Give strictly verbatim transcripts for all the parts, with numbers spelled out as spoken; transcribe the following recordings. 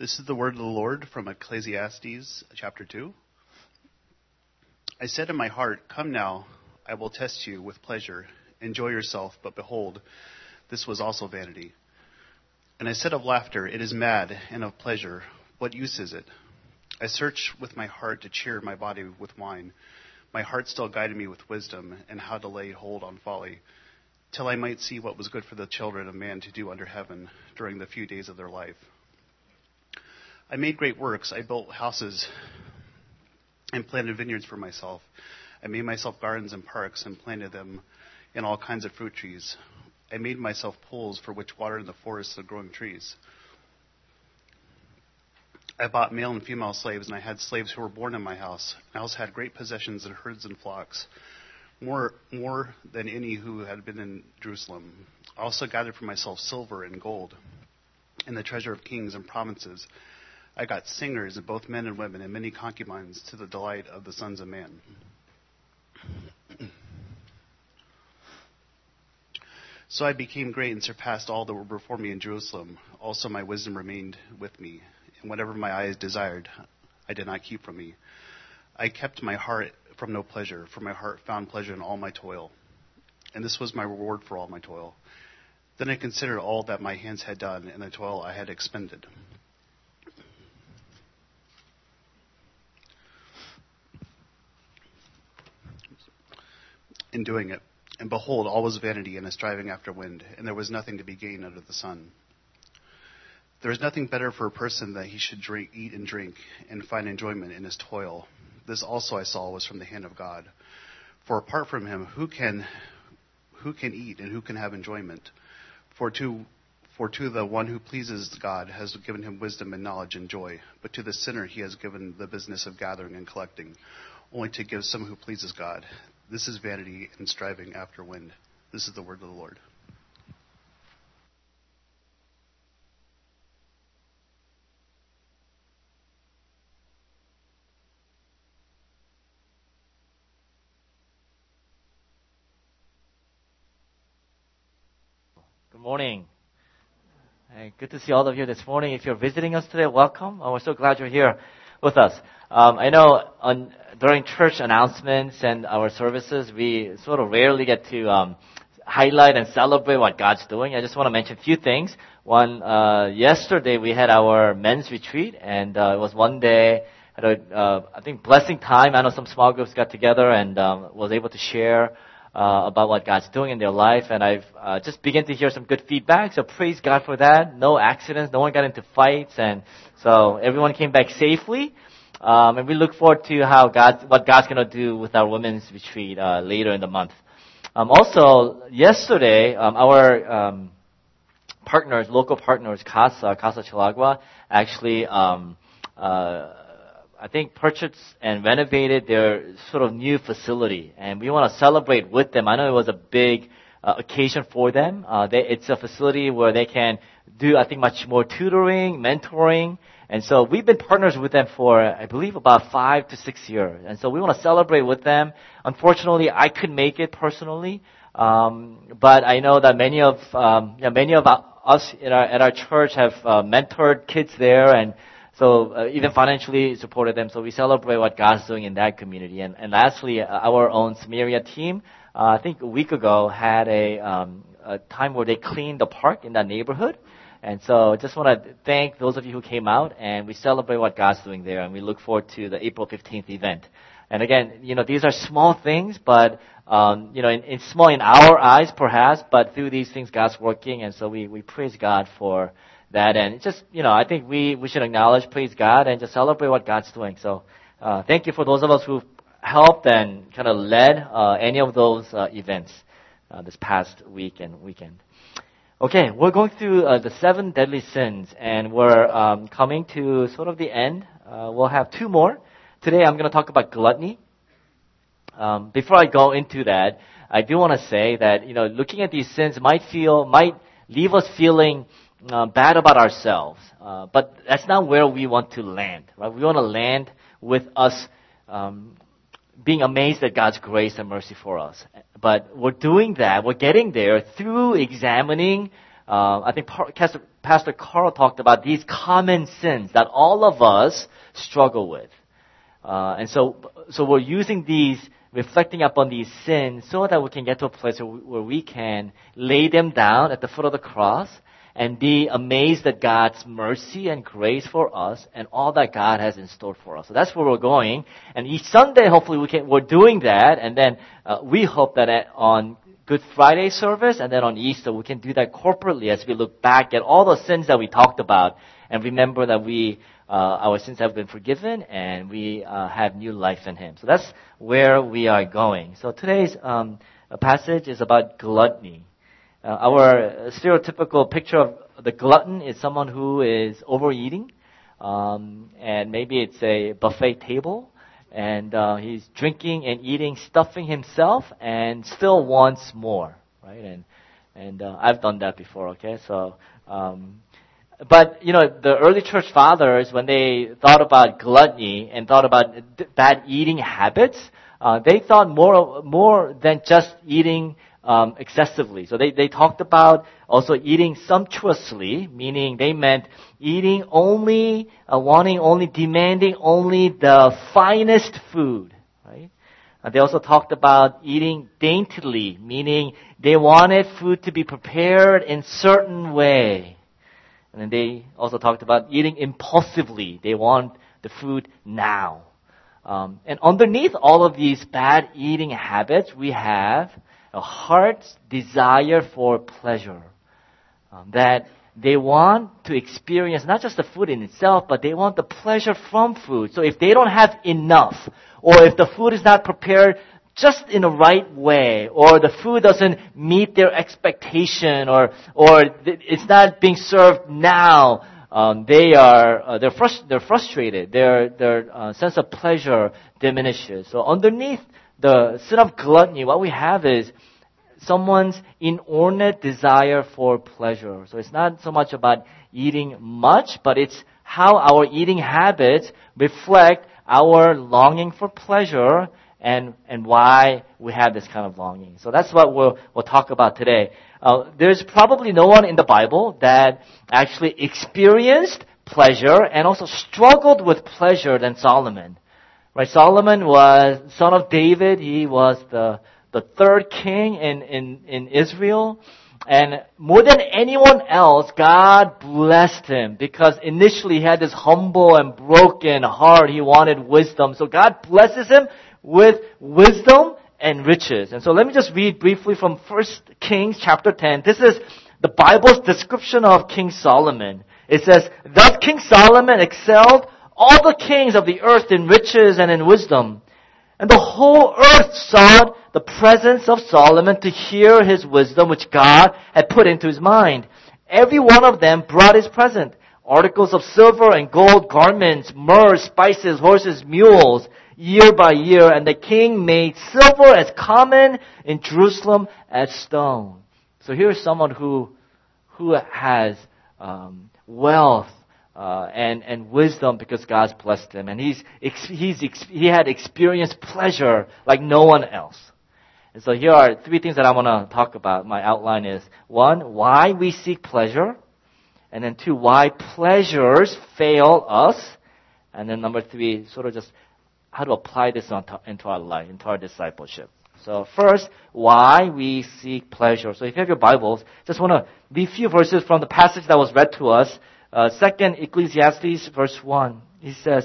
This is the word of the Lord from Ecclesiastes chapter two. I said in my heart, "Come now, I will test you with pleasure. Enjoy yourself, but behold, this was also vanity." And I said of laughter, "It is mad," and of pleasure, "What use is it?" I searched with my heart to cheer my body with wine. My heart still guided me with wisdom, and how to lay hold on folly, till I might see what was good for the children of man to do under heaven during the few days of their life. I made great works. I built houses and planted vineyards for myself. I made myself gardens and parks and planted them in all kinds of fruit trees. I made myself pools for which water in the forests of growing trees. I bought male and female slaves, and I had slaves who were born in my house. I also had great possessions and herds and flocks, more more than any who had been in Jerusalem. I also gathered for myself silver and gold and the treasure of kings and provinces. I got singers, both men and women, and many concubines, to the delight of the sons of man. So I became great and surpassed all that were before me in Jerusalem. Also my wisdom remained with me, and whatever my eyes desired, I did not keep from me. I kept my heart from no pleasure, for my heart found pleasure in all my toil, and this was my reward for all my toil. Then I considered all that my hands had done, and the toil I had expended. In doing it, and behold, all was vanity and a striving after wind, and there was nothing to be gained under the sun. There is nothing better for a person that he should drink, eat and drink, and find enjoyment in his toil. This also I saw was from the hand of God. For apart from him, who can who can eat and who can have enjoyment? For to for to the one who pleases God has given him wisdom and knowledge and joy, but to the sinner he has given the business of gathering and collecting, only to give some who pleases God. This is vanity and striving after wind. This is the word of the Lord. Good morning. Hey, good to see all of you this morning. If you're visiting us today, welcome. Oh, we're so glad you're here with us. Um, I know on, during church announcements and our services, we sort of rarely get to um, highlight and celebrate what God's doing. I just want to mention a few things. One, uh, yesterday we had our men's retreat, and uh, it was one day, had a, uh, I think, blessing time. I know some small groups got together and um, was able to share Uh, about what God's doing in their life, and I've uh, just begun to hear some good feedback, so praise God for that. No accidents, no one got into fights, and so everyone came back safely, um, and we look forward to how God, what God's going to do with our women's retreat uh, later in the month. Um, also, yesterday, um, our um, partners, local partners, Casa, Casa Chilagua, actually um, uh, I think purchased and renovated their sort of new facility, and we want to celebrate with them. I know it was a big uh, occasion for them. Uh, they, it's a facility where they can do, I think, much more tutoring, mentoring, and so we've been partners with them for, I believe, about five to six years, and so we want to celebrate with them. Unfortunately, I couldn't make it personally, um, but I know that many of um, yeah, many of us in our, at our church have uh, mentored kids there, and So uh, even financially supported them. So we celebrate what God's doing in that community. And, and lastly, uh, our own Samaria team, uh, I think a week ago, had a, um, a time where they cleaned the park in that neighborhood. And so just want to thank those of you who came out, and we celebrate what God's doing there. And we look forward to the April fifteenth event. And again, you know, these are small things, but, um, you know, in, in small in our eyes perhaps, but through these things, God's working. And so we, we praise God for that, and just, you know, I think we, we should acknowledge, praise God, and just celebrate what God's doing. So, uh, thank you for those of us who helped and kind of led, uh, any of those, uh, events, uh, this past week and weekend. Okay, we're going through, uh, the seven deadly sins, and we're, um, coming to sort of the end. Uh, we'll have two more. Today I'm going to talk about gluttony. Um, before I go into that, I do want to say that, you know, looking at these sins might feel, might leave us feeling Uh, bad about ourselves, uh, but that's not where we want to land, right? We want to land with us um, being amazed at God's grace and mercy for us. But we're doing that, we're getting there through examining. Uh, I think Pastor Carl talked about these common sins that all of us struggle with. Uh, and so, so we're using these, reflecting upon these sins so that we can get to a place where we can lay them down at the foot of the cross and be amazed at God's mercy and grace for us and all that God has in store for us. So that's where we're going. And each Sunday, hopefully, we can, we're doing that. And then uh, we hope that at, on Good Friday service and then on Easter, we can do that corporately as we look back at all the sins that we talked about and remember that we uh, our sins have been forgiven and we uh, have new life in Him. So that's where we are going. So today's um, passage is about gluttony. Uh, our stereotypical picture of the glutton is someone who is overeating, um, and maybe it's a buffet table, and uh, he's drinking and eating, stuffing himself, and still wants more, right? And and uh, I've done that before. Okay, so. Um, But, you know, the early church fathers, when they thought about gluttony and thought about d- bad eating habits, uh, they thought more more than just eating um, excessively. So they, they talked about also eating sumptuously, meaning they meant eating only, uh, wanting only, demanding only the finest food, right? Uh, they also talked about eating daintily, meaning they wanted food to be prepared in certain way. And then they also talked about eating impulsively. They want the food now. Um, and underneath all of these bad eating habits, we have a heart's desire for pleasure. Um, that they want to experience not just the food in itself, but they want the pleasure from food. So if they don't have enough, or if the food is not prepared just in the right way, or the food doesn't meet their expectation, or or it's not being served now, um, they are uh, they're frust- they're frustrated. Their their uh, sense of pleasure diminishes. So underneath the sin of gluttony, what we have is someone's inordinate desire for pleasure. So it's not so much about eating much, but it's how our eating habits reflect our longing for pleasure. And and why we have this kind of longing. So that's what we'll we'll talk about today. Uh, there's probably no one in the Bible that actually experienced pleasure and also struggled with pleasure than Solomon. Right? Solomon was son of David. He was the the third king in in in Israel. And more than anyone else, God blessed him because initially he had this humble and broken heart. He wanted wisdom. So God blesses him with wisdom and riches. And so let me just read briefly from First Kings chapter ten. This is the Bible's description of King Solomon. It says, "Thus King Solomon excelled all the kings of the earth in riches and in wisdom. And the whole earth sought the presence of Solomon to hear his wisdom which God had put into his mind. Every one of them brought his present, articles of silver and gold, garments, myrrh, spices, horses, mules, year by year, and the king made silver as common in Jerusalem as stone." So here's someone who who has um, wealth uh, and and wisdom because God's blessed him, and he's he's he had experienced pleasure like no one else. And so here are three things that I want to talk about. My outline is one, why we seek pleasure, and then two, why pleasures fail us, and then number three, sort of just how to apply this into our life, into our discipleship. So first, why we seek pleasure. So if you have your Bibles, just want to read a few verses from the passage that was read to us. Uh, second Ecclesiastes, verse one. He says,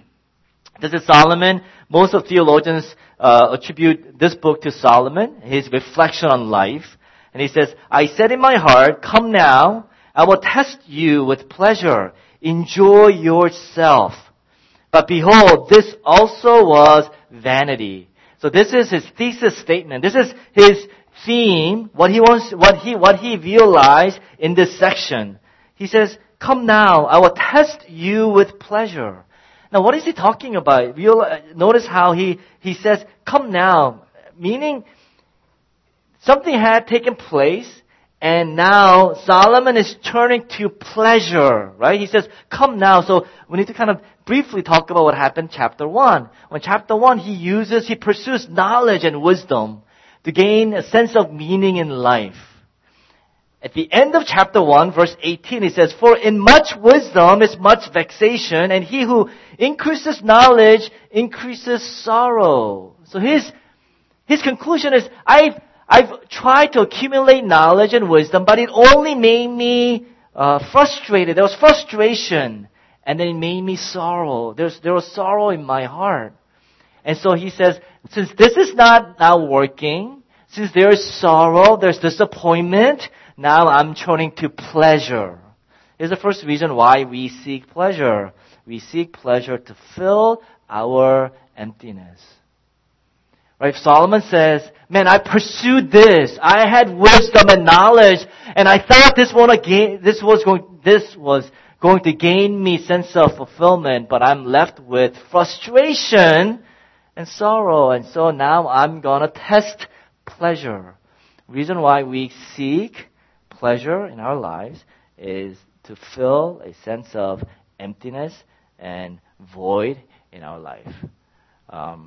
this is Solomon. Most of theologians uh, attribute this book to Solomon, his reflection on life. And he says, "I said in my heart, come now, I will test you with pleasure. Enjoy yourself. But behold, this also was vanity." So this is his thesis statement. This is his theme, what he wants, what he, what he realized in this section. He says, "Come now, I will test you with pleasure." Now, what is he talking about? Real, notice how he, he says, "Come now," meaning something had taken place, and now Solomon is turning to pleasure, right? He says, "Come now." So we need to kind of briefly talk about what happened in chapter one. When chapter one, he uses, he pursues knowledge and wisdom to gain a sense of meaning in life. At the end of chapter one, verse eighteen, it says, "For in much wisdom is much vexation, and he who increases knowledge increases sorrow." So his, his conclusion is, I've, I've tried to accumulate knowledge and wisdom, but it only made me uh, frustrated. There was frustration, and then it made me sorrow. There's, there was sorrow in my heart. And so he says, since this is not now working, since there is sorrow, there's disappointment, now I'm turning to pleasure. Here's the first reason why we seek pleasure. We seek pleasure to fill our emptiness. Right? Solomon says, man, I pursued this. I had wisdom and knowledge, and I thought this, gain, this was going, this was going to gain me sense of fulfillment, but I'm left with frustration and sorrow. And so now I'm gonna test pleasure. Reason why we seek pleasure in our lives is to fill a sense of emptiness and void in our life. Um,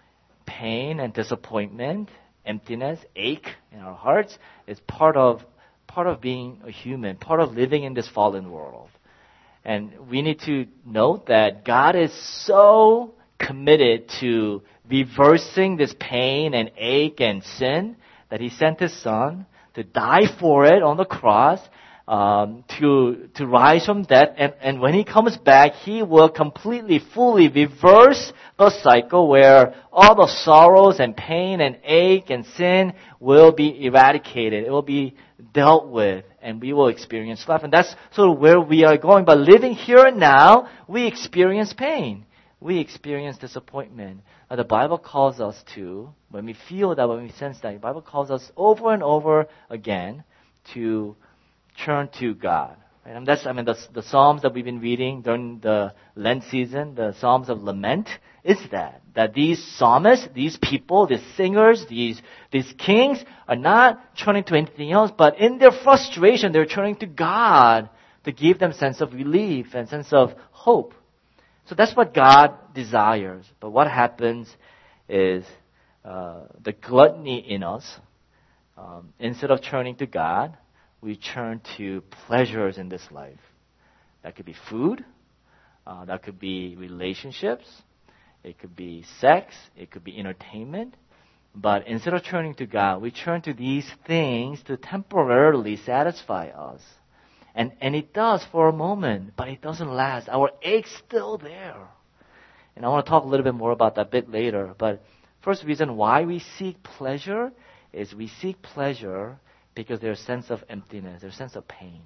pain and disappointment, emptiness, ache in our hearts is part of part of being a human, part of living in this fallen world. And we need to note that God is so committed to reversing this pain and ache and sin that He sent His Son to die for it on the cross, um, to to rise from death, and, and when He comes back, He will completely, fully reverse the cycle where all the sorrows and pain and ache and sin will be eradicated. It will be dealt with, and we will experience life. And that's sort of where we are going. But living here and now, we experience pain. We experience disappointment. Now, the Bible calls us to, when we feel that, when we sense that, the Bible calls us over and over again to turn to God. Right? And that's, I mean, the, the Psalms that we've been reading during the Lent season, the Psalms of Lament, is that. That these psalmists, these people, these singers, these, these kings are not turning to anything else, but in their frustration, they're turning to God to give them sense of relief and sense of hope. So that's what God desires. But what happens is uh, the gluttony in us, um, instead of turning to God, we turn to pleasures in this life. That could be food. Uh, that could be relationships. It could be sex. It could be entertainment. But instead of turning to God, we turn to these things to temporarily satisfy us. And and it does for a moment, but it doesn't last. Our ache's still there. And I want to talk a little bit more about that a bit later. But first reason why we seek pleasure is we seek pleasure because there's a sense of emptiness, there's a sense of pain.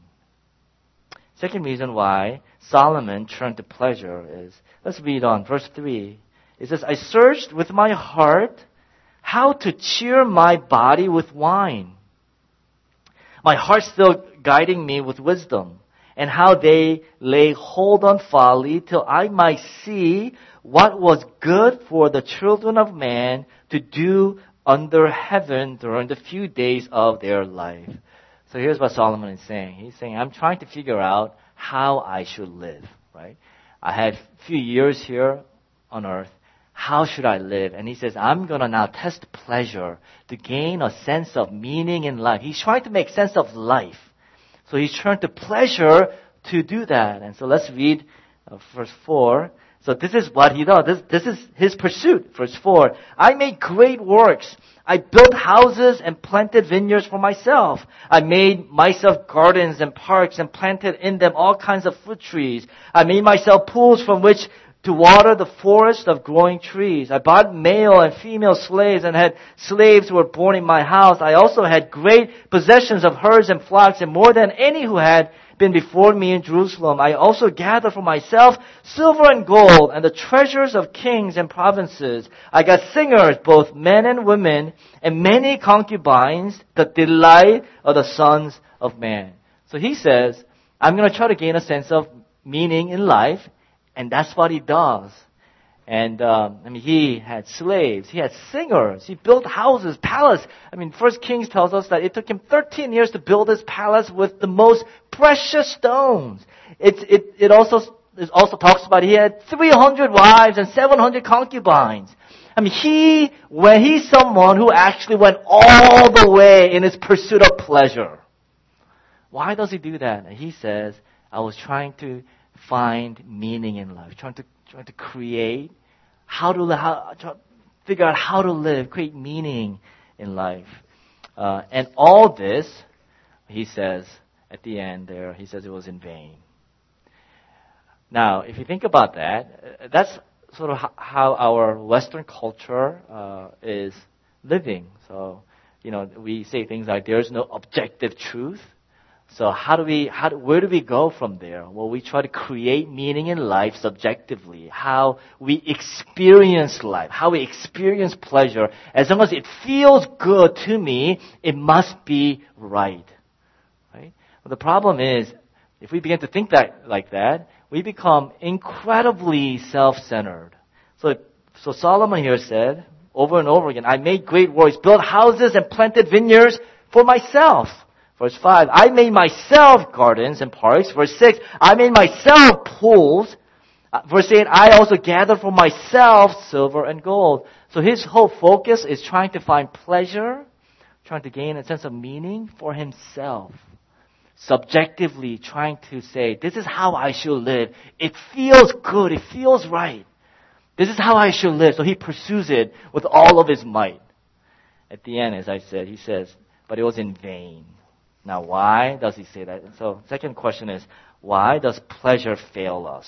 Second reason why Solomon turned to pleasure is, let's read on, verse three. It says, I searched with my heart how to cheer my body with wine. My heart still guiding me with wisdom, and how they lay hold on folly till I might see what was good for the children of man to do under heaven during the few days of their life. So here's what Solomon is saying. He's saying, I'm trying to figure out how I should live, right? I had a few years here on earth. How should I live? And he says, I'm going to now test pleasure to gain a sense of meaning in life. He's trying to make sense of life. So he's turned to pleasure to do that. And so let's read uh, verse four. So this is what he does. This, this is his pursuit. Verse four. I made great works. I built houses and planted vineyards for myself. I made myself gardens and parks and planted in them all kinds of fruit trees. I made myself pools from which to water the forest of growing trees. I bought male and female slaves and had slaves who were born in my house. I also had great possessions of herds and flocks, and more than any who had been before me in Jerusalem. I also gathered for myself silver and gold and the treasures of kings and provinces. I got singers, both men and women, and many concubines, the delight of the sons of man. So he says, I'm going to try to gain a sense of meaning in life. And that's what he does. And, um, I mean, he had slaves. He had singers. He built houses, palace. I mean, First Kings tells us that it took him thirteen years to build his palace with the most precious stones. It, it, it also, it also talks about he had three hundred wives and seven hundred concubines. I mean, he, when he's someone who actually went all the way in his pursuit of pleasure. Why does he do that? And he says, I was trying to find meaning in life, trying to trying to create how to how try to figure out how to live, create meaning in life. Uh, and all this, he says at the end there, he says it was in vain. Now, if you think about that, that's sort of how our Western culture uh, is living. So, you know, we say things like there's no objective truth. So how do we, how do, where do we go from there? Well, we try to create meaning in life subjectively. How we experience life, how we experience pleasure. As long as it feels good to me, it must be right. Right? Well, the problem is, if we begin to think that like that, we become incredibly self-centered. So, so Solomon here said over and over again, I made great works, built houses and planted vineyards for myself. Verse five, I made myself gardens and parks. Verse six, I made myself pools. Verse eight, I also gathered for myself silver and gold. So his whole focus is trying to find pleasure, trying to gain a sense of meaning for himself. Subjectively trying to say, this is how I should live. It feels good. It feels right. This is how I should live. So he pursues it with all of his might. At the end, as I said, he says, but it was in vain. Now, why does he say that? And so, second question is, why does pleasure fail us?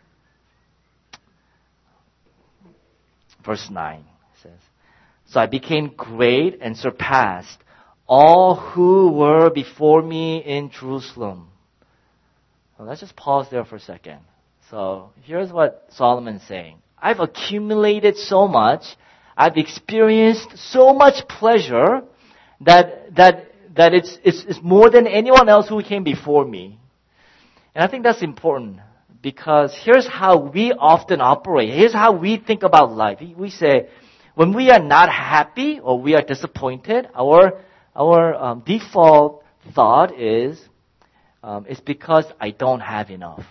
Verse nine says, so I became great and surpassed all who were before me in Jerusalem. Well, let's just pause there for a second. So, here's what Solomon's saying. I've accumulated so much, I've experienced so much pleasure that, that, that it's, it's, it's more than anyone else who came before me. And I think that's important because here's how we often operate. Here's how we think about life. We say, when we are not happy or we are disappointed, our, our um, default thought is, um, it's because I don't have enough.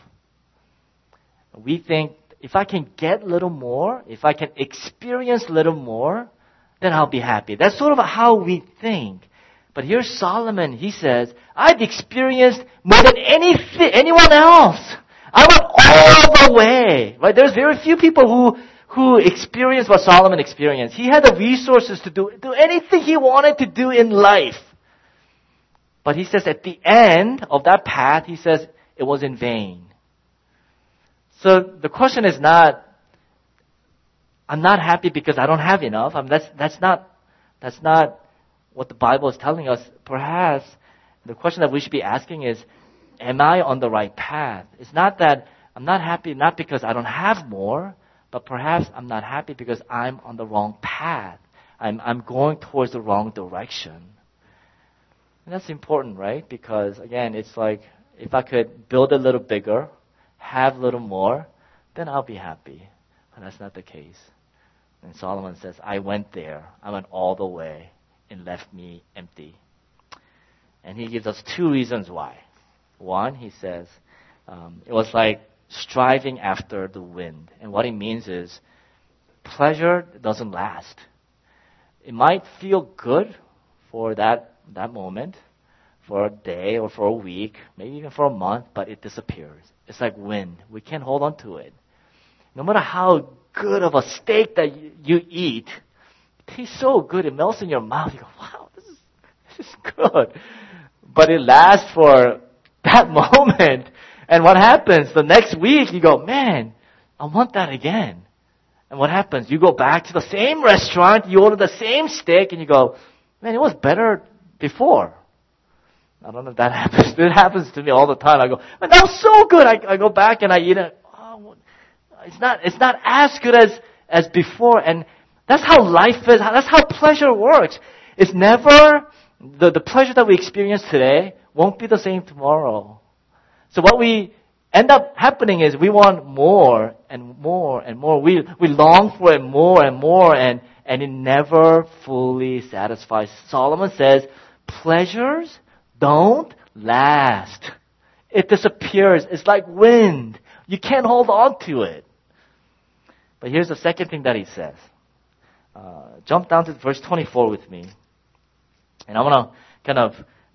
We think, if I can get a little more, if I can experience a little more, then I'll be happy. That's sort of how we think. But here's Solomon. He says, I've experienced more than any, anyone else. I went all the way. Right? There's very few people who, who experience what Solomon experienced. He had the resources to do, do anything he wanted to do in life. But he says at the end of that path, he says it was in vain. So the question is not, I'm not happy because I don't have enough. I mean, that's, that's not, that's not what the Bible is telling us. Perhaps the question that we should be asking is, am I on the right path? It's not that I'm not happy, not because I don't have more, but perhaps I'm not happy because I'm on the wrong path. I'm, I'm going towards the wrong direction. And that's important, right? Because again, it's like, if I could build a little bigger, have a little more, then I'll be happy. But that's not the case. And Solomon says, I went there. I went all the way and left me empty. And he gives us two reasons why. One, he says, um, it was like striving after the wind. And what it means is, pleasure doesn't last. It might feel good for that, that moment, for a day or for a week, maybe even for a month, but it disappears. It's like wind. We can't hold on to it. No matter how good of a steak that you, you eat, it tastes so good. It melts in your mouth. You go, wow, this is, this is good. But it lasts for that moment. And what happens? The next week, you go, man, I want that again. And what happens? You go back to the same restaurant, you order the same steak, and you go, man, it was better before. I don't know if that happens. It happens to me all the time. I go, man, that was so good. I, I go back and I eat it. Oh, it's not, it's not as good as, as before. And that's how life is. That's how pleasure works. It's never, the, the pleasure that we experience today won't be the same tomorrow. So what we end up happening is we want more and more and more. We, we long for it more and more, and, and it never fully satisfies. Solomon says, pleasures don't last. It disappears. It's like wind. You can't hold on to it. But here's the second thing that he says. Uh, jump down to verse twenty-four with me. And I want to kind of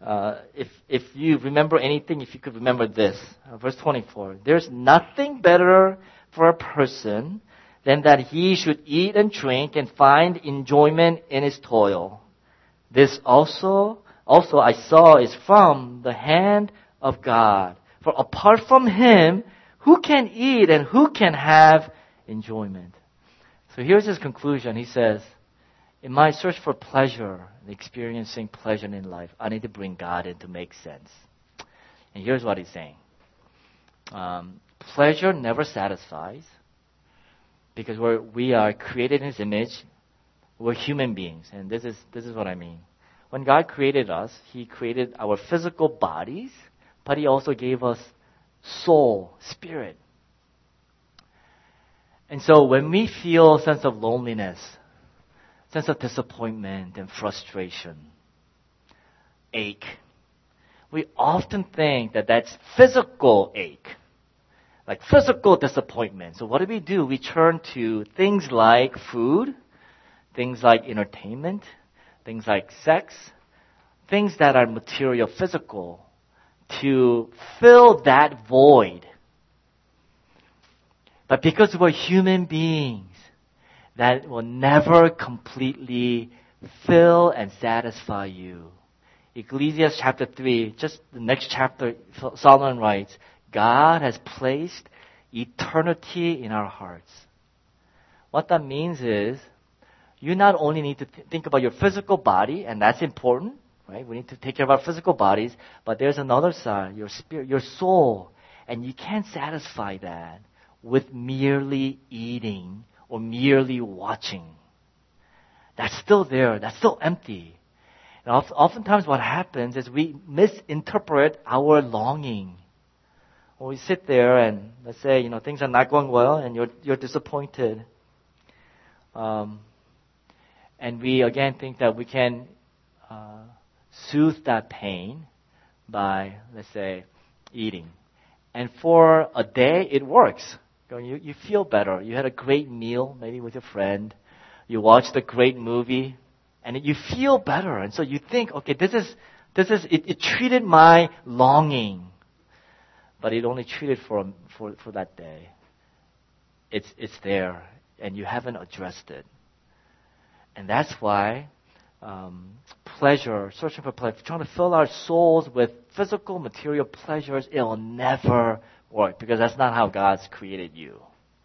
uh, if if you remember anything, if you could remember this, uh, verse twenty-four. There's nothing better for a person than that he should eat and drink and find enjoyment in his toil. This also, also I saw is from the hand of God. For apart from Him, who can eat and who can have enjoyment? So here's his conclusion. He says, in my search for pleasure and experiencing pleasure in life, I need to bring God in to make sense. And here's what he's saying. Um, pleasure never satisfies because we're, we are created in His image. We're human beings. And this is, this is what I mean. When God created us, He created our physical bodies, but He also gave us soul, spirit. And so when we feel a sense of loneliness, sense of disappointment and frustration, ache, we often think that that's physical ache, like physical disappointment. So what do we do? We turn to things like food, things like entertainment, things like sex, things that are material, physical, to fill that void. But because we're human beings, that will never completely fill and satisfy you. Ecclesiastes chapter three, just the next chapter, Solomon writes, God has placed eternity in our hearts. What that means is, you not only need to th- think about your physical body, and that's important, right? We need to take care of our physical bodies, but there's another side, your spirit, your soul. And you can't satisfy that with merely eating or merely watching. That's still there. That's still empty. And oftentimes what happens is we misinterpret our longing. When we sit there and let's say, you know, things are not going well and you're, you're disappointed. Um, and we again think that we can uh, soothe that pain by, let's say, eating. And for a day, it works. You, you feel better. You had a great meal, maybe with your friend. You watched a great movie, and you feel better. And so you think, okay, this is, this is, it, it treated my longing, but it only treated for, for, for that day. It's, it's there, and you haven't addressed it. And that's why, um, pleasure, searching for pleasure, trying to fill our souls with physical, material pleasures, it will never work because that's not how God's created you.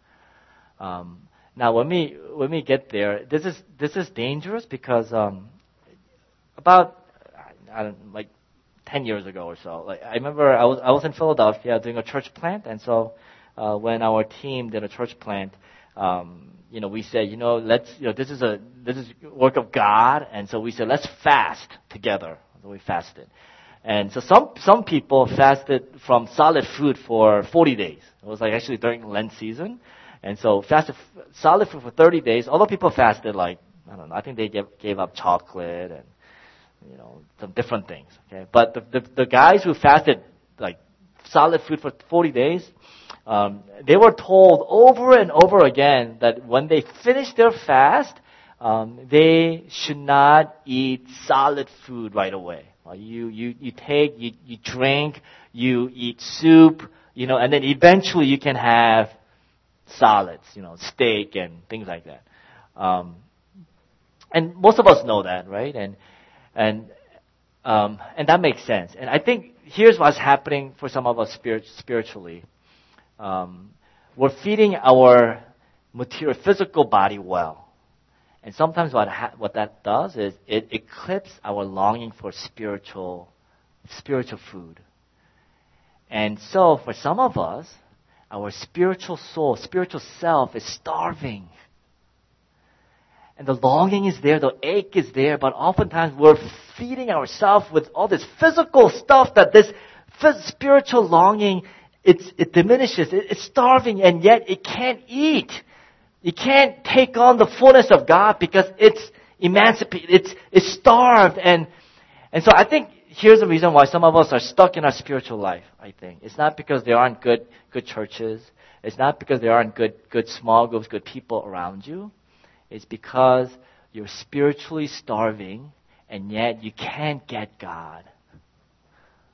Um, now, when we when we get there, this is this is dangerous because um, about I don't like ten years ago or so, like I remember I was I was in Philadelphia doing a church plant, and so uh, when our team did a church plant, um, you know, we said, you know, let's you know this is a this is work of God, and so we said let's fast together. So we fasted. And so some some people fasted from solid food for forty days. It was like actually during Lent season. And so fasted f- solid food for thirty days. Other people fasted like, I don't know, I think they gave, gave up chocolate and, you know, some different things. Okay. But the, the, the guys who fasted like solid food for forty days, um, they were told over and over again that when they finished their fast, um, they should not eat solid food right away. You, you, you take, you, you drink, you eat soup, you know, and then eventually you can have solids, you know, steak and things like that. Um, and most of us know that, right? And, and, um, and that makes sense. And I think here's what's happening for some of us spirit, spiritually. Um, we're feeding our material, physical body well. And sometimes what ha- what that does is it eclipses our longing for spiritual spiritual food. And so for some of us, our spiritual soul, spiritual self is starving. And the longing is there, the ache is there, but oftentimes we're feeding ourselves with all this physical stuff that this phys- spiritual longing, it's, it diminishes, it, it's starving, and yet it can't eat. It can't take on the fullness of God because it's emancipated, it's, it's starved. And, and so I think here's the reason why some of us are stuck in our spiritual life, I think. It's not because there aren't good, good churches. It's not because there aren't good, good small groups, good people around you. It's because you're spiritually starving and yet you can't get God.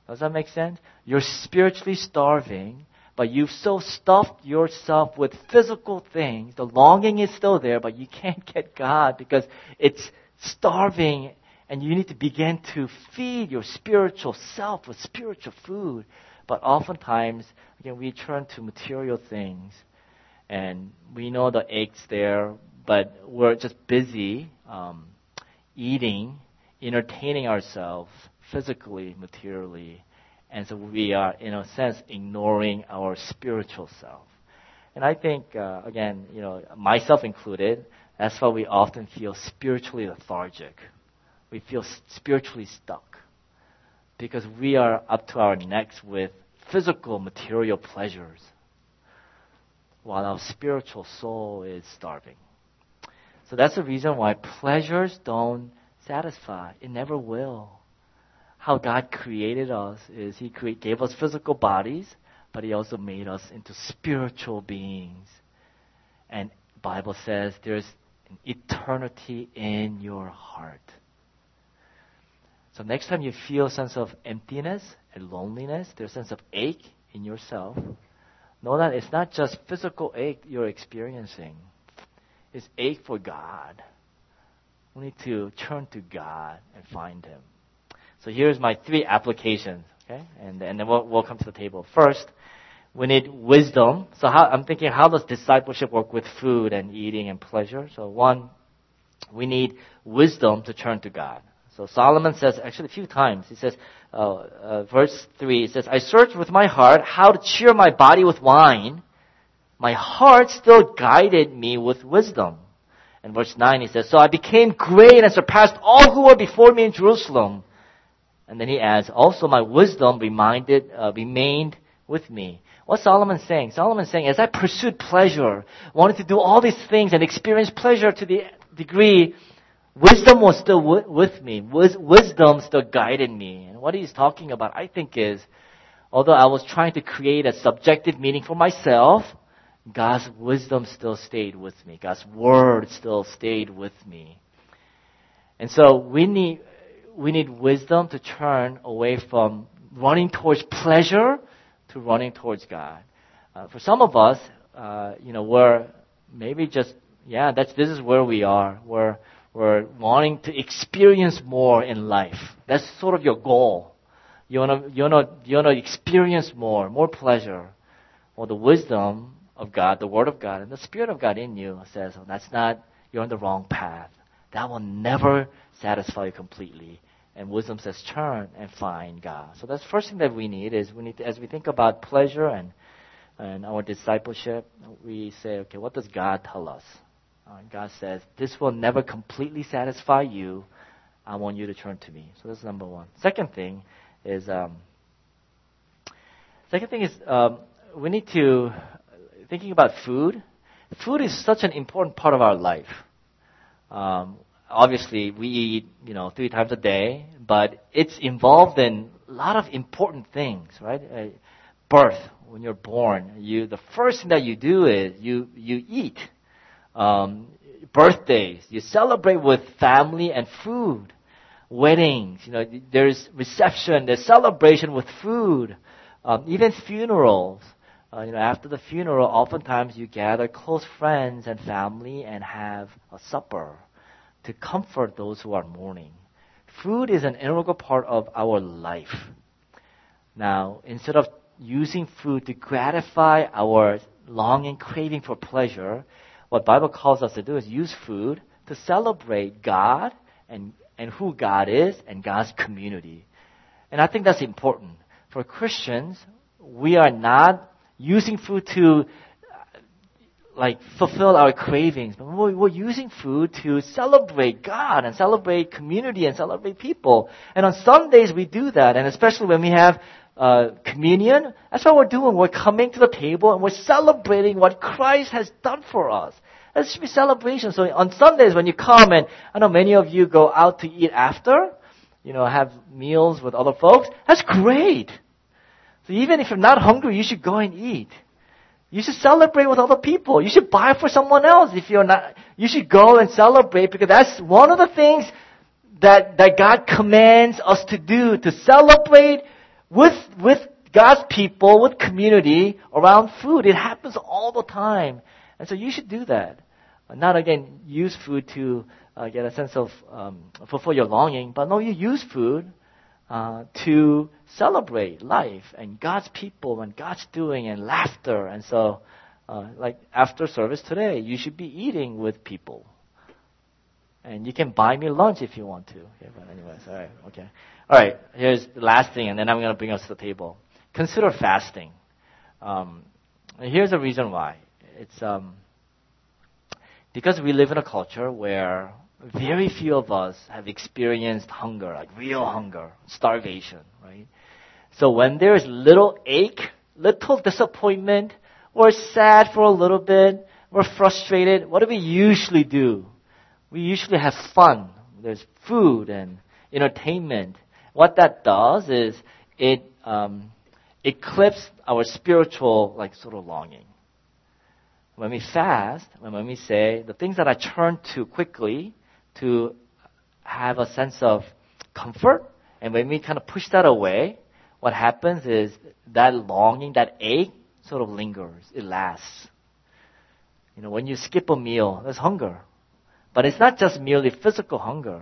Does that make sense? You're spiritually starving, but you've so stuffed yourself with physical things. The longing is still there, but you can't get God because it's starving, and you need to begin to feed your spiritual self with spiritual food. But oftentimes, again, we turn to material things, and we know the ache's there, but we're just busy um, eating, entertaining ourselves physically, materially, and so we are, in a sense, ignoring our spiritual self. And I think, uh, again, you know, myself included, that's why we often feel spiritually lethargic. We feel spiritually stuck because we are up to our necks with physical, material pleasures, while our spiritual soul is starving. So that's the reason why pleasures don't satisfy. It never will. How God created us is He create, gave us physical bodies, but He also made us into spiritual beings. And the Bible says there's an eternity in your heart. So next time you feel a sense of emptiness and loneliness, there's a sense of ache in yourself, know that it's not just physical ache you're experiencing. It's ache for God. We need to turn to God and find Him. So here's my three applications, okay? And, and then we'll, we'll come to the table. First, we need wisdom. So how, I'm thinking, how does discipleship work with food and eating and pleasure? So one, we need wisdom to turn to God. So Solomon says, actually a few times, he says, uh, uh, verse three, it says, I searched with my heart how to cheer my body with wine. My heart still guided me with wisdom. And verse nine, he says, so I became great and surpassed all who were before me in Jerusalem. And then he adds, also my wisdom reminded, uh, remained with me. What's Solomon saying? Solomon's saying, as I pursued pleasure, wanted to do all these things and experience pleasure to the degree, wisdom was still w- with me. Wis- wisdom still guided me. And what he's talking about, I think, is, although I was trying to create a subjective meaning for myself, God's wisdom still stayed with me. God's word still stayed with me. And so we need, we need wisdom to turn away from running towards pleasure to running towards God. Uh, for some of us, uh, you know, we're maybe just, yeah, that's, this is where we are. We're, we're wanting to experience more in life. That's sort of your goal. You wanna, you wanna, you wanna experience more, more pleasure. Well, the wisdom of God, the Word of God, and the Spirit of God in you says, oh, that's not, you're on the wrong path. That will never satisfy you completely. And wisdom says, turn and find God. So that's the first thing that we need is we need to, as we think about pleasure and, and our discipleship, we say, okay, what does God tell us? Uh, God says, this will never completely satisfy you. I want you to turn to me. So that's number one. Second thing is, um, second thing is, um, we need to, thinking about food, food is such an important part of our life. Um, obviously, we eat, you know, three times a day, but it's involved in a lot of important things, right? Uh, birth, when you're born, you the first thing that you do is you you eat. Um, birthdays, you celebrate with family and food. Weddings, you know, there's reception, there's celebration with food. Um, even funerals. Uh, you know, after the funeral, oftentimes you gather close friends and family and have a supper to comfort those who are mourning. Food is an integral part of our life. Now, instead of using food to gratify our longing, craving for pleasure, what Bible calls us to do is use food to celebrate God and, and who God is and God's community. And I think that's important. For Christians, we are not using food to like fulfill our cravings, but we're, we're using food to celebrate God and celebrate community and celebrate people. And on Sundays we do that, and especially when we have uh, communion, that's what we're doing. We're coming to the table and we're celebrating what Christ has done for us. That should be celebration. So on Sundays when you come, and I know many of you go out to eat after, you know, have meals with other folks, that's great. So even if you're not hungry, you should go and eat. You should celebrate with other people. You should buy for someone else if you're not. You should go and celebrate because that's one of the things that, that God commands us to do, to celebrate with, with God's people, with community around food. It happens all the time. And so you should do that. Not again, use food to uh, get a sense of, um, fulfill your longing, but no, you use food uh, to celebrate life and God's people and God's doing and laughter. And so, uh, like after service today, you should be eating with people. And you can buy me lunch if you want to. Okay, but anyways, all right, okay. All right, here's the last thing, and then I'm going to bring us to the table. Consider fasting. Um, and here's the reason why. It's um, because we live in a culture where very few of us have experienced hunger, like real hunger, starvation, right? So when there's little ache, little disappointment, we're sad for a little bit, we're frustrated, what do we usually do? We usually have fun. There's food and entertainment. What that does is it um, it clips our spiritual like sort of longing. When we fast, when we say the things that I turn to quickly to have a sense of comfort, and when we kind of push that away, what happens is that longing, that ache, sort of lingers. It lasts. You know, when you skip a meal, there's hunger. But it's not just merely physical hunger.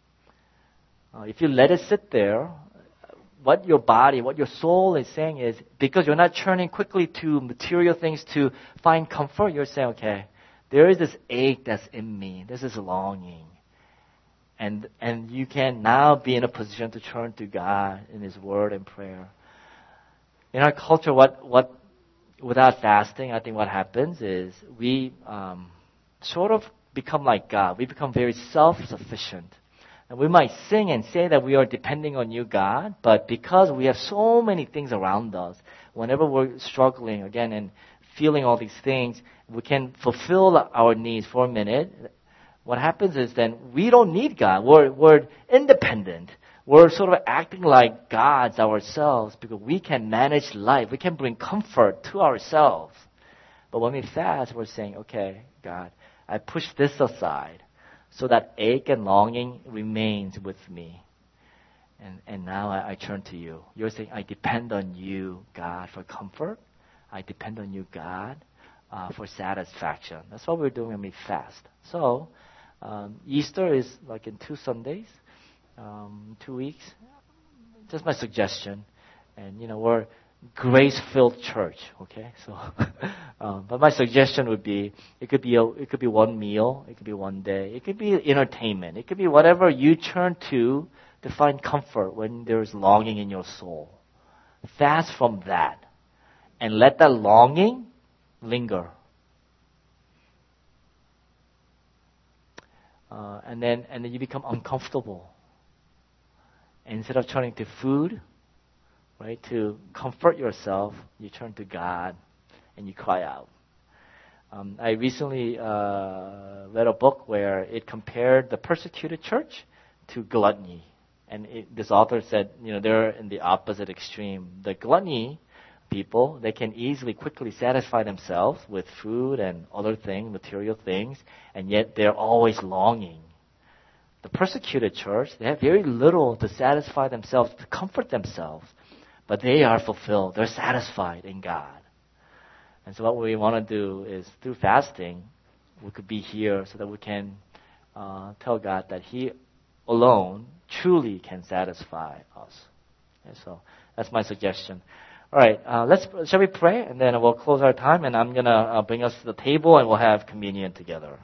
Uh, if you let it sit there, what your body, what your soul is saying is, because you're not turning quickly to material things to find comfort, you're saying, okay, there is this ache that's in me. This is longing. And and you can now be in a position to turn to God in His Word and prayer. In our culture, what, what without fasting, I think what happens is we um, sort of become like God. We become very self-sufficient. And we might sing and say that we are depending on you, God, but because we have so many things around us, whenever we're struggling again and feeling all these things, we can fulfill our needs for a minute. What happens is then we don't need God. We're, we're independent. We're sort of acting like gods ourselves because we can manage life. We can bring comfort to ourselves. But when we fast, we're saying, okay, God, I push this aside so that ache and longing remains with me. And and now I, I turn to you. You're saying, I depend on you, God, for comfort. I depend on you, God, uh, for satisfaction. That's what we're doing when we fast. So, um, Easter is like in two Sundays, um, two weeks. Just my suggestion. And, you know, we're grace-filled church, okay? So, um, but my suggestion would be, it could be a, it could be one meal, it could be one day, it could be entertainment, it could be whatever you turn to to find comfort when there is longing in your soul. Fast from that, and let that longing linger. Uh, and then, and then you become uncomfortable. And instead of turning to food, right, to comfort yourself, you turn to God and you cry out. Um, I recently uh, read a book where it compared the persecuted church to gluttony. And it, this author said, you know, they're in the opposite extreme. The gluttony people, they can easily, quickly satisfy themselves with food and other things, material things, and yet they're always longing. The persecuted church, they have very little to satisfy themselves, to comfort themselves. But they are fulfilled. They're satisfied in God. And so what we want to do is, through fasting, we could be here so that we can uh, tell God that He alone truly can satisfy us. Okay, so that's my suggestion. All right, uh, let's shall we pray, and then we'll close our time, and I'm going to uh, bring us to the table, and we'll have communion together.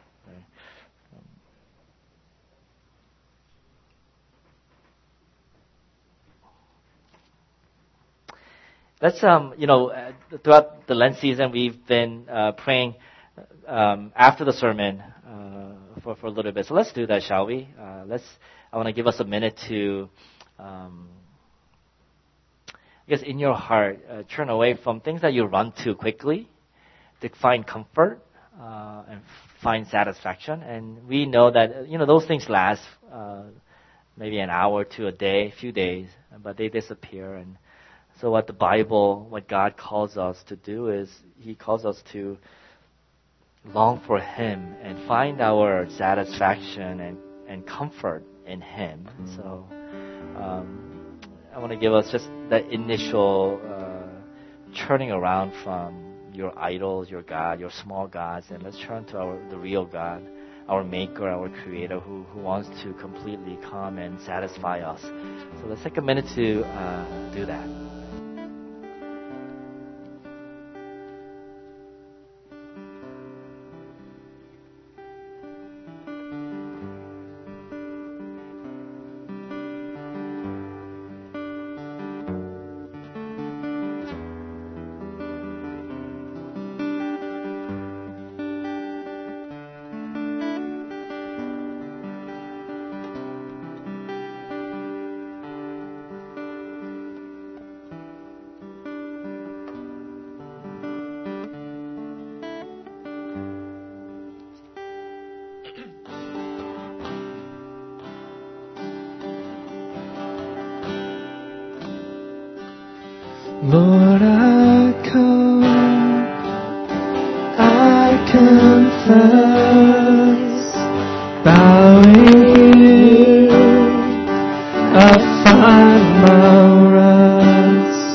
Let's, um, you know, uh, throughout the Lent season, we've been uh, praying um, after the sermon uh, for for a little bit. So let's do that, shall we? Uh, let's. I want to give us a minute to, um, I guess, in your heart, uh, turn away from things that you run to quickly to find comfort uh, and find satisfaction. And we know that, you know, those things last uh, maybe an hour to a day, a few days, but they disappear. And so what the Bible, what God calls us to do is He calls us to long for Him and find our satisfaction and, and comfort in Him. So um, I want to give us just that initial uh, turning around from your idols, your God, your small gods, and let's turn to our the real God, our Maker, our Creator, who, who wants to completely come and satisfy us. So let's take a minute to uh, do that. Lord, I come, I confess, bowing here, I find my rest.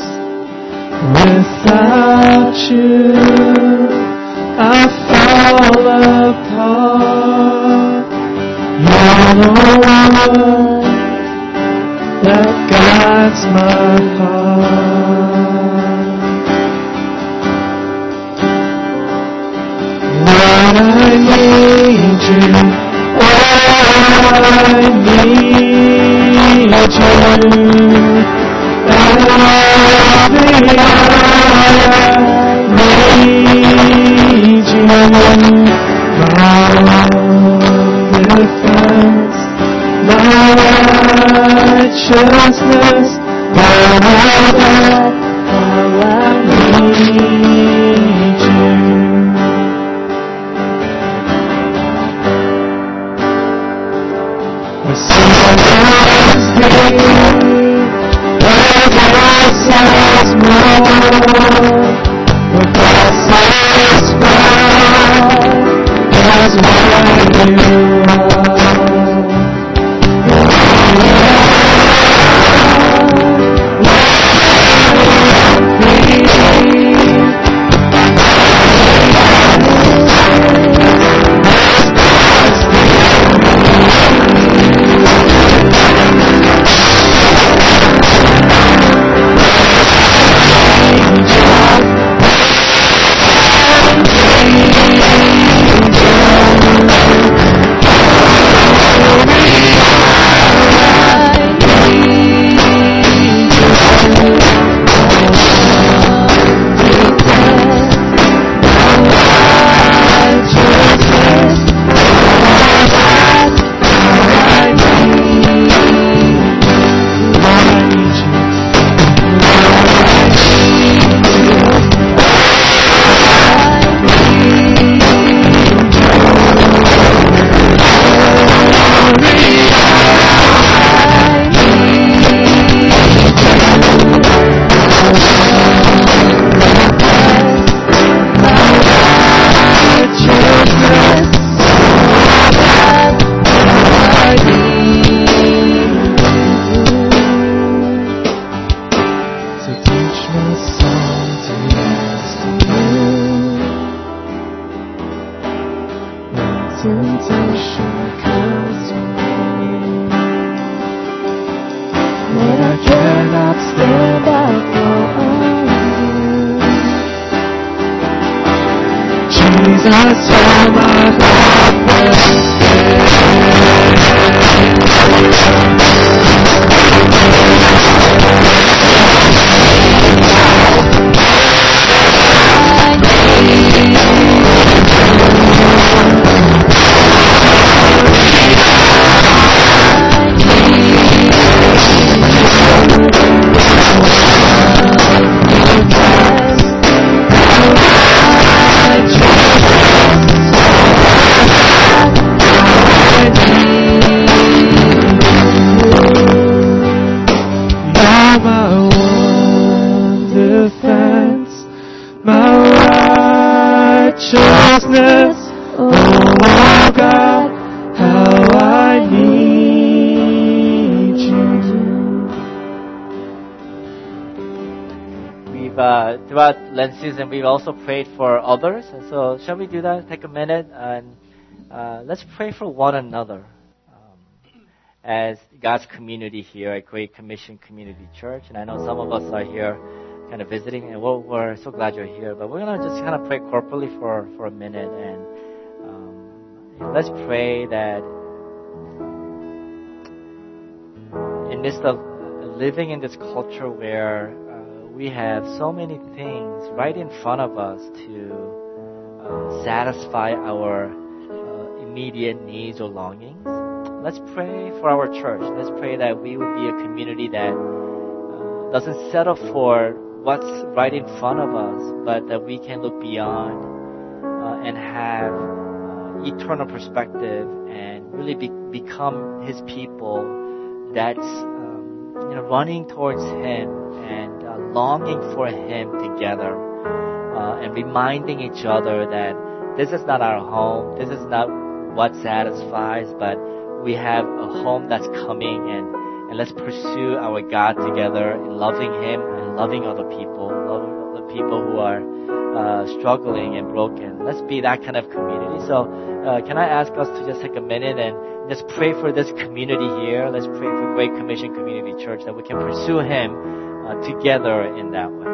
Without you, I fall apart. You're the one that guides my heart. Lord, I need you. Oh, I need you. Every hour I need you. My defense, my righteousness, all that all I need you. The silence here, the voice says more, the voice says far, that's where you are. Jesus, you're my righteousness, oh God, how I need you. we've uh, throughout Lent season we've also prayed for others. And so, shall we do that? Take a minute and uh, let's pray for one another um, as God's community here at Great Commission Community Church. And I know some of us are here, kind of visiting, and we're, we're so glad you're here. But we're gonna just kind of pray corporately for for a minute, and um, let's pray that in this of living in this culture where uh, we have so many things right in front of us to uh, satisfy our uh, immediate needs or longings, let's pray for our church. Let's pray that we would be a community that uh, doesn't settle for what's right in front of us, but that we can look beyond uh, and have uh, eternal perspective and really be- become His people that's You know, running towards Him and uh, longing for Him together, uh, and reminding each other that this is not our home, this is not what satisfies, but we have a home that's coming, and, and let's pursue our God together in loving Him and loving other people, loving the people who are uh, struggling and broken. Let's be that kind of community. So, uh, can I ask us to just take a minute and let's pray for this community here. Let's pray for Great Commission Community Church that we can pursue Him uh, together in that way.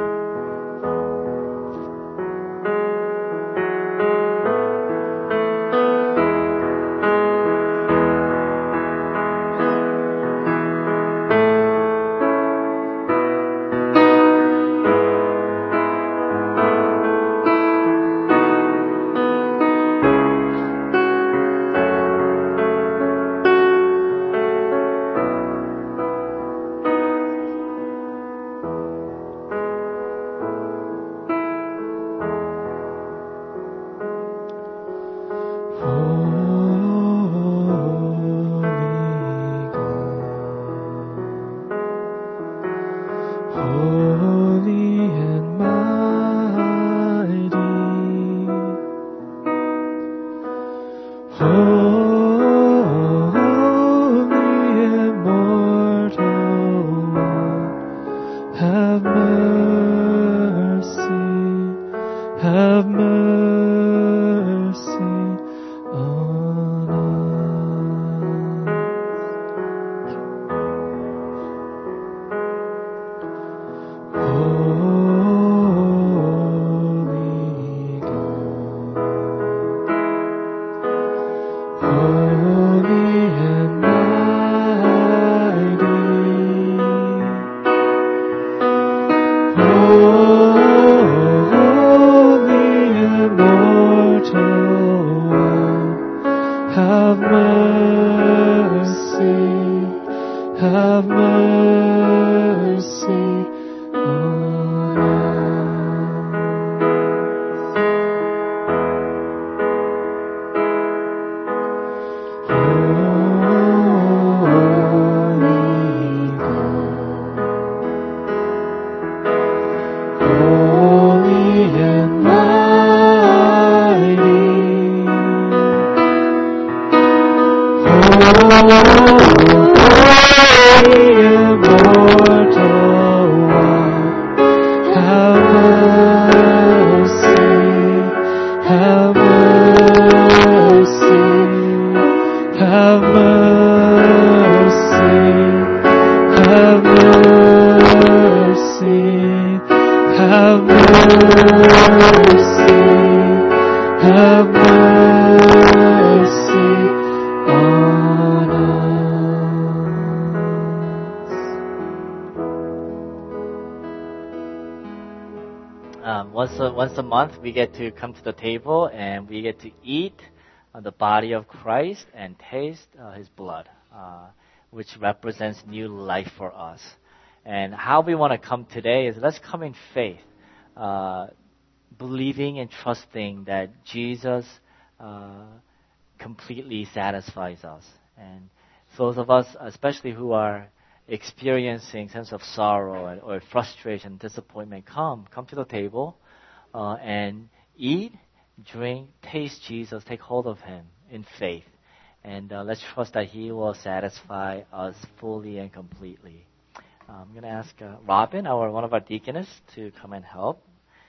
Um, once a, once a month, we get to come to the table and we get to eat uh, the body of Christ and taste uh, His blood, uh, which represents new life for us. And how we want to come today is let's come in faith, uh, believing and trusting that Jesus uh, completely satisfies us. And those of us, especially who are experiencing sense of sorrow and, or frustration, disappointment, come, come to the table uh, and eat, drink, taste Jesus, take hold of Him in faith. And uh, let's trust that He will satisfy us fully and completely. I'm going to ask uh, Robin, our one of our deaconess, to come and help.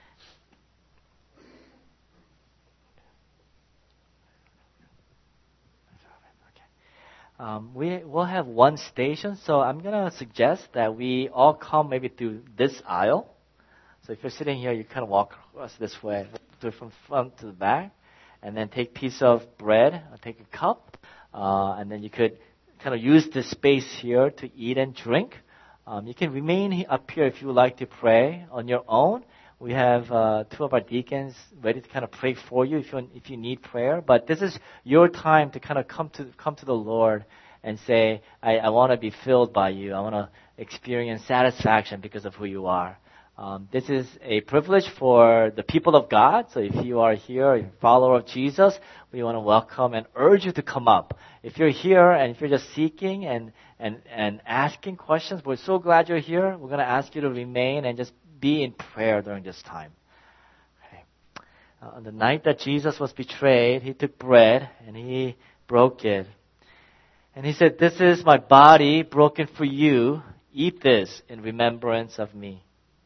Um, we will have one station, so I'm going to suggest that we all come maybe through this aisle. So if you're sitting here, you kind of walk across this way, do it from front to the back, and then take a piece of bread, or take a cup, uh, and then you could kind of use this space here to eat and drink. Um, you can remain up here if you would like to pray on your own. We have uh, two of our deacons ready to kind of pray for you if you if you need prayer. But this is your time to kind of come to come to the Lord and say, I, I want to be filled by you. I want to experience satisfaction because of who you are. Um, this is a privilege for the people of God. So if you are here, you're a follower of Jesus, we want to welcome and urge you to come up. If you're here and if you're just seeking and, and, and asking questions, we're so glad you're here. We're going to ask you to remain and just be in prayer during this time. Okay. Uh, on the night that Jesus was betrayed, he took bread and he broke it. And he said, "This is my body broken for you. Eat this in remembrance of me."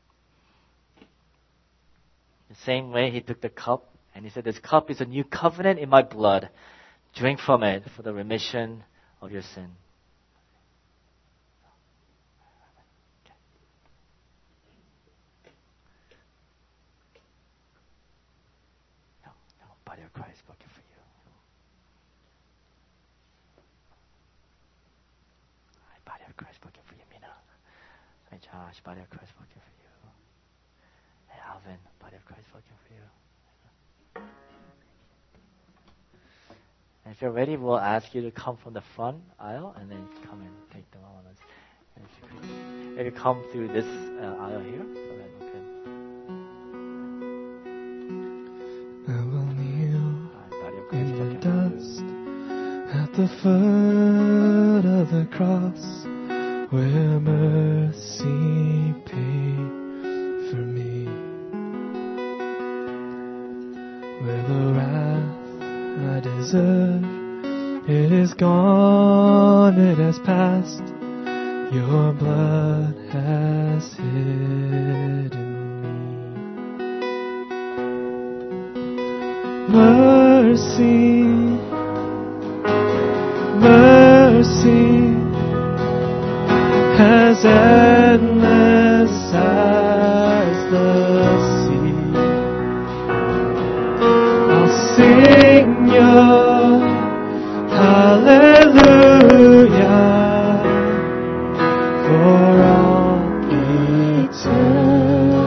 The same way, he took the cup and he said, "This cup is a new covenant in my blood. Drink from it for the remission of your sin." No, no, body of Christ broken for you. Hi, body of Christ broken for you, Mina. Hi, Josh, body of Christ broken for you. Hey, Alvin, body of Christ broken for you. And if you're ready, we'll ask you to come from the front aisle and then come and take them all. And if you could, maybe come through this uh, aisle here so that we can. I will kneel Uh, body of Christ in the broken for you. dust at the foot of the cross where mercy paid for me, where the wrath I deserve, it is gone, it has passed. Your blood has hidden me. Mercy, mercy as endless as the sea. I'll sing your hallelujah for all eternity.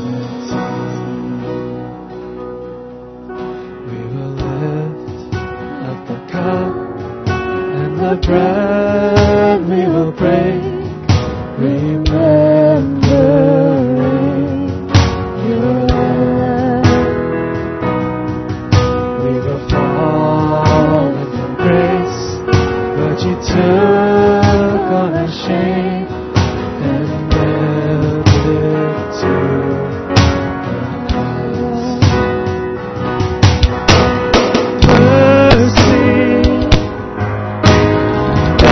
We will lift up the cup and the bread we will break, remembering your love. We will fall from grace, but you took on our shame and nailed it to the cross. Mercy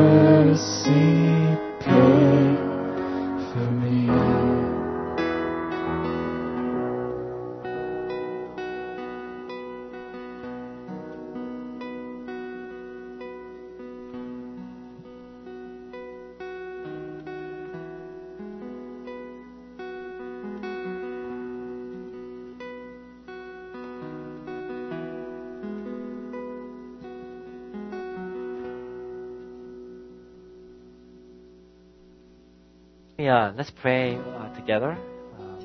mercy pay for me. Yeah, let's pray uh, together. Um,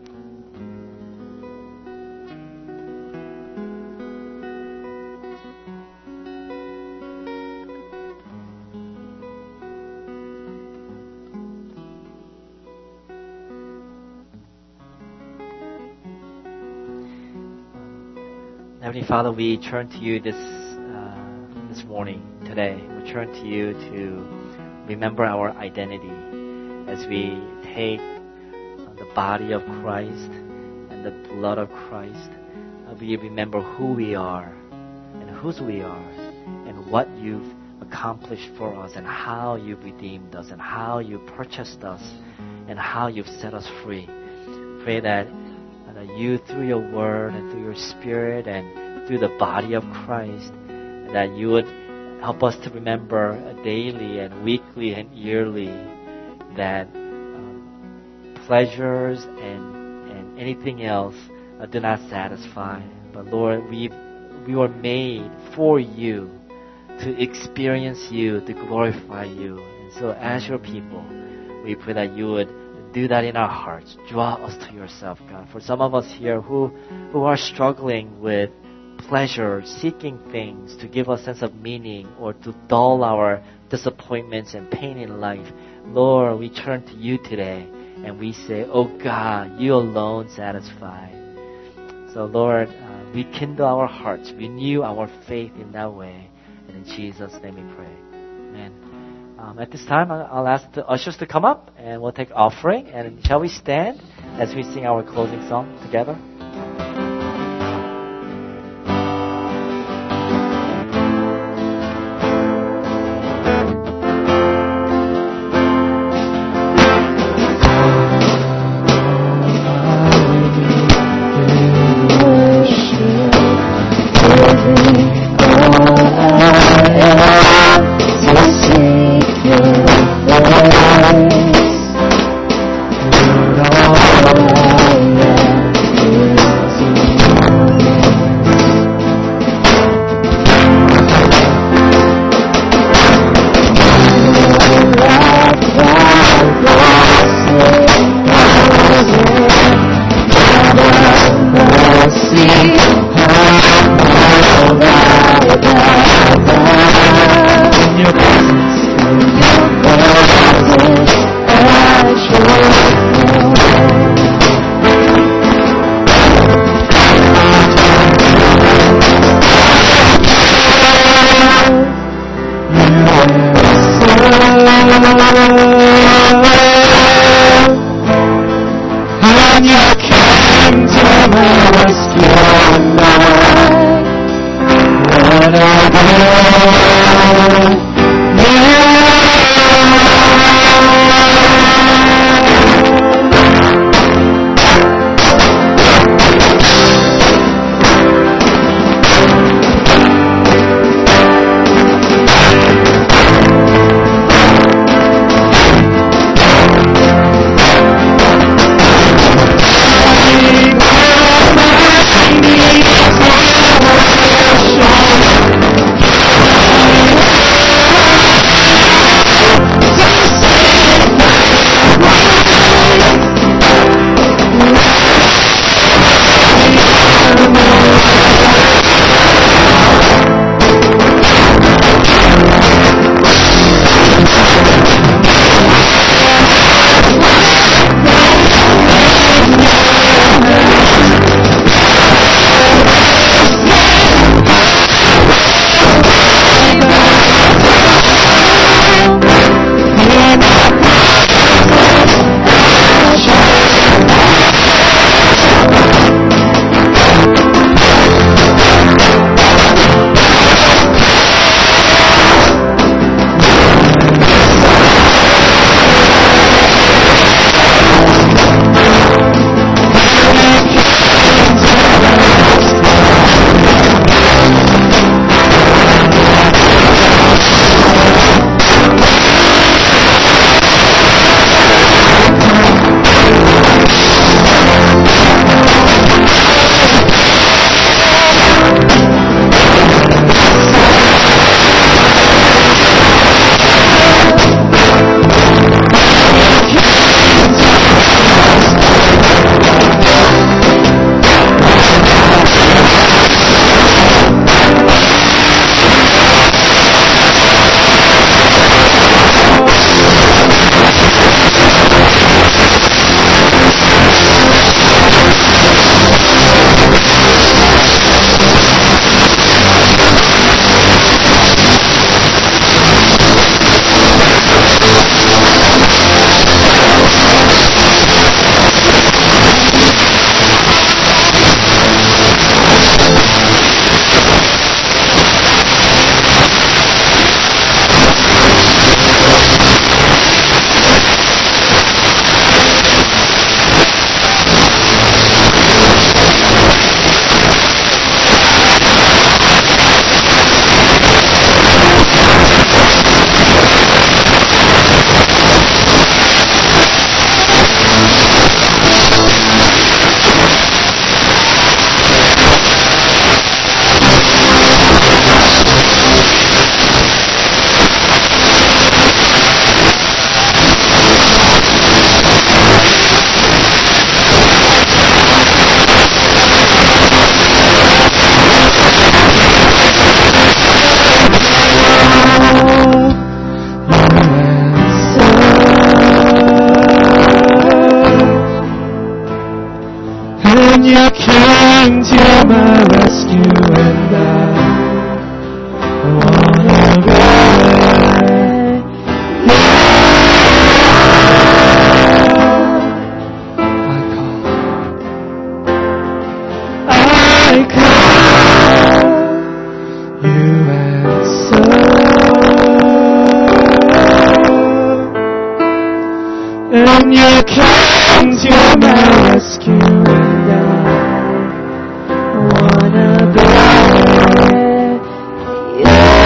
Heavenly Father, we turn to you this uh, this morning, today. We turn to you to remember our identity as we take uh, the body of Christ and the blood of Christ. Uh, we remember who we are and whose we are and what you've accomplished for us and how you've redeemed us and how you purchased us and how you've set us free. Pray that, uh, that you, through your word and through your spirit and through the body of Christ, that you would help us to remember daily and weekly and yearly that um, pleasures and and anything else uh, do not satisfy. But Lord, we we were made for you, to experience you, to glorify you. And so as your people, we pray that you would do that in our hearts. Draw us to yourself, God. For some of us here who who are struggling with pleasure, seeking things to give us a sense of meaning or to dull our disappointments and pain in life, Lord, we turn to you today and we say, oh God, you alone satisfy. So Lord, uh, rekindle our hearts, renew our faith in that way. And in Jesus' name we pray. Amen. Um, at this time, I'll ask the ushers to come up and we'll take offering. And shall we stand as we sing our closing song together? Lord, all I am you came to my rescue, and I wanna obey. I call, I call, you answer, and you came to my rescue, and I wanna obey you.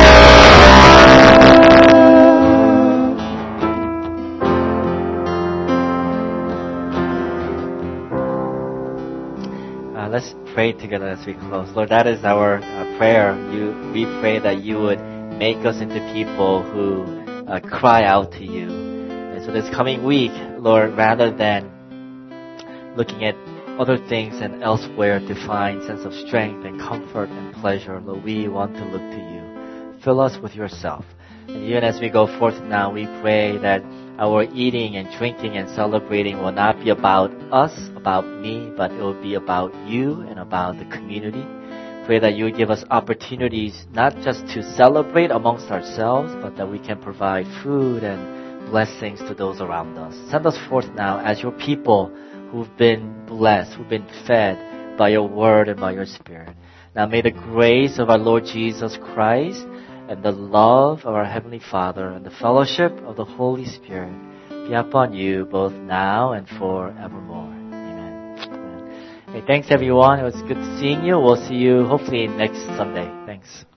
Uh, let's pray together as we close. Lord, that is our uh, prayer. You, we pray that you would make us into people who uh, cry out to you. And so this coming week, Lord, rather than looking at other things and elsewhere to find sense of strength and comfort and pleasure, Lord, we want to look to you. Fill us with yourself. And even as we go forth now, we pray that our eating and drinking and celebrating will not be about us, about me, but it will be about you and about the community. Pray that you would give us opportunities not just to celebrate amongst ourselves, but that we can provide food and blessings to those around us. Send us forth now as your people who've been blessed, who've been fed by your word and by your spirit. Now may the grace of our Lord Jesus Christ and the love of our Heavenly Father and the fellowship of the Holy Spirit be upon you both now and forevermore. Amen. Amen. Hey, thanks everyone. It was good seeing you. We'll see you hopefully next Sunday. Thanks.